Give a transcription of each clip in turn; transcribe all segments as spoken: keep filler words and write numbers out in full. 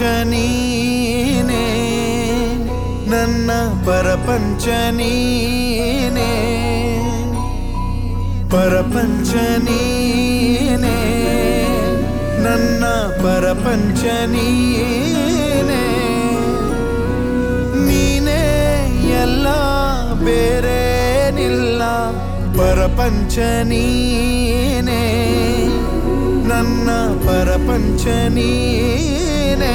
ನೀನೇ, ನನ್ನ ಪರಪಂಚ ನೀನೇ, ಪರಪಂಚ ನೀನೇ, ನನ್ನ ಪರಪಂಚ ನೀನೇ, ನೀನೇ ಎಲ್ಲ ಬೇರೇನಿಲ್ಲ, ಪರಪಂಚ ನೀನೇ, ನನ್ನ ಪರಪಂಚ ನೀನೇ,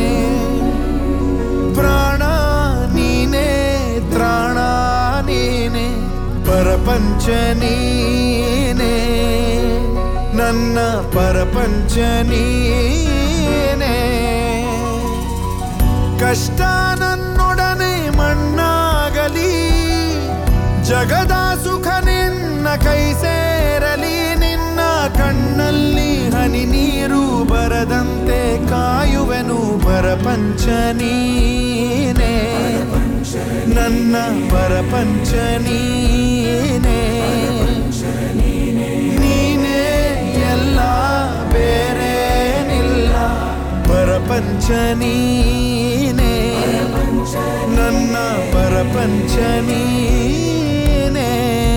ಪ್ರಾಣ ನೀನೇ, ತ್ರಾಣ ನೀನೇ, ಪರಪಂಚ ನೀನೇ, ನನ್ನ ಪರಪಂಚ ನೀನೇ, ಕಷ್ಟ ನನ್ನೊಡನೆ ಮಣ್ಣಾಗಲಿ, ಜಗದ ಸುಖ ನಿನ್ನ ಕೈ ಸೇರಲಿ, ನಿನ್ನ ಕಣ್ಣಲ್ಲಿ ಹನಿ ನೀರು ಬರದಂತೆ ಕಾಯುವೆನು, ಪರಪಂಚ ನೀನೇ, ನನ್ನ ಪರಪಂಚ ನೀನೇ, ನೀನೇ ಎಲ್ಲ ಬೇರೇನಿಲ್ಲ, ಪರಪಂಚ ನೀನೇ, ನನ್ನ ಪರಪಂಚ ನೀನೇ.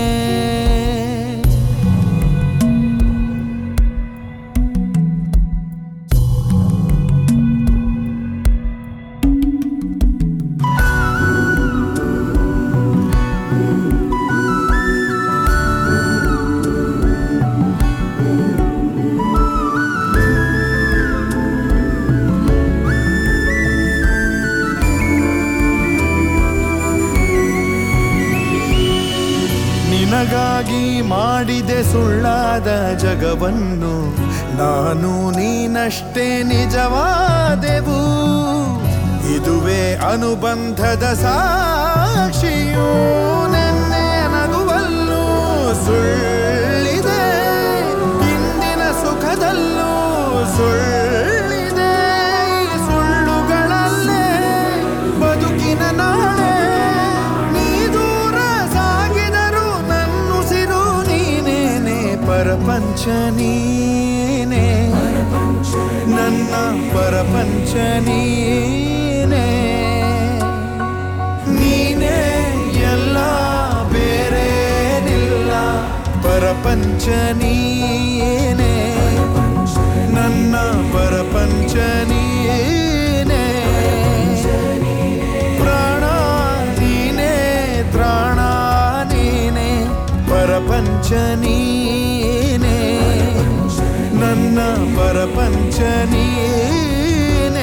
ನಿನಗಾಗಿ ಮಾಡಿದೆ ಸುಳ್ಳಾದ ಜಗವನ್ನು, ನಾನು ನೀನಷ್ಟೇ ನಿಜವಾದೆವು, ಇದುವೇ ಅನುಬಂಧದ ಸಾಕ್ಷಿಯು, ನೆನ್ನೆ ನಗುವಲ್ಲೂ ಸುಳ್ಳಿದೆ, ಇಂದಿನ ಸುಖದಲ್ಲೂ ಸುಳ್ಳಿದೆ, ಸುಳ್ಳುಗಳಲ್ಲೇ ಬದುಕಿನ ನಾಳೆ, ಪರಪಂಚ ನೀನೇ, ನನ್ನ ಪರಪಂಚ ನೀನೇ, ನೀನೇ ಎಲ್ಲ ಬೇರೇನಿಲ್ಲ, ಪರಪಂಚ ನೀನೇ, ನನ್ನ ಪರಪಂಚ ನೀನೇ, ಪ್ರಾಣ ನೀನೇ, ತ್ರಾಣ ನೀನೇ, ಪರಪಂಚ ನೀನೇ, ನನ್ನ ಪರಪಂಚ ನೀನೇ,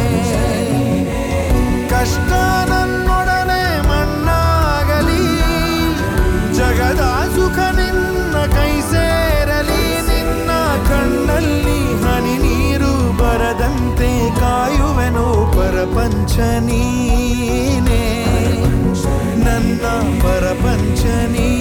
ಕಷ್ಟ ನನ್ನೊಡನೆ ಮಣ್ಣಾಗಲಿ, ಜಗದ ಸುಖ ನಿನ್ನ ಕೈ ಸೇರಲಿ, ನಿನ್ನ ಕಣ್ಣಲ್ಲಿ ಹನಿ ನೀರು ಬರದಂತೆ ಕಾಯುವೆನು, ಪರಪಂಚ ನೀನೇ, ನನ್ನ ಪರಪಂಚ ನೀನೇ.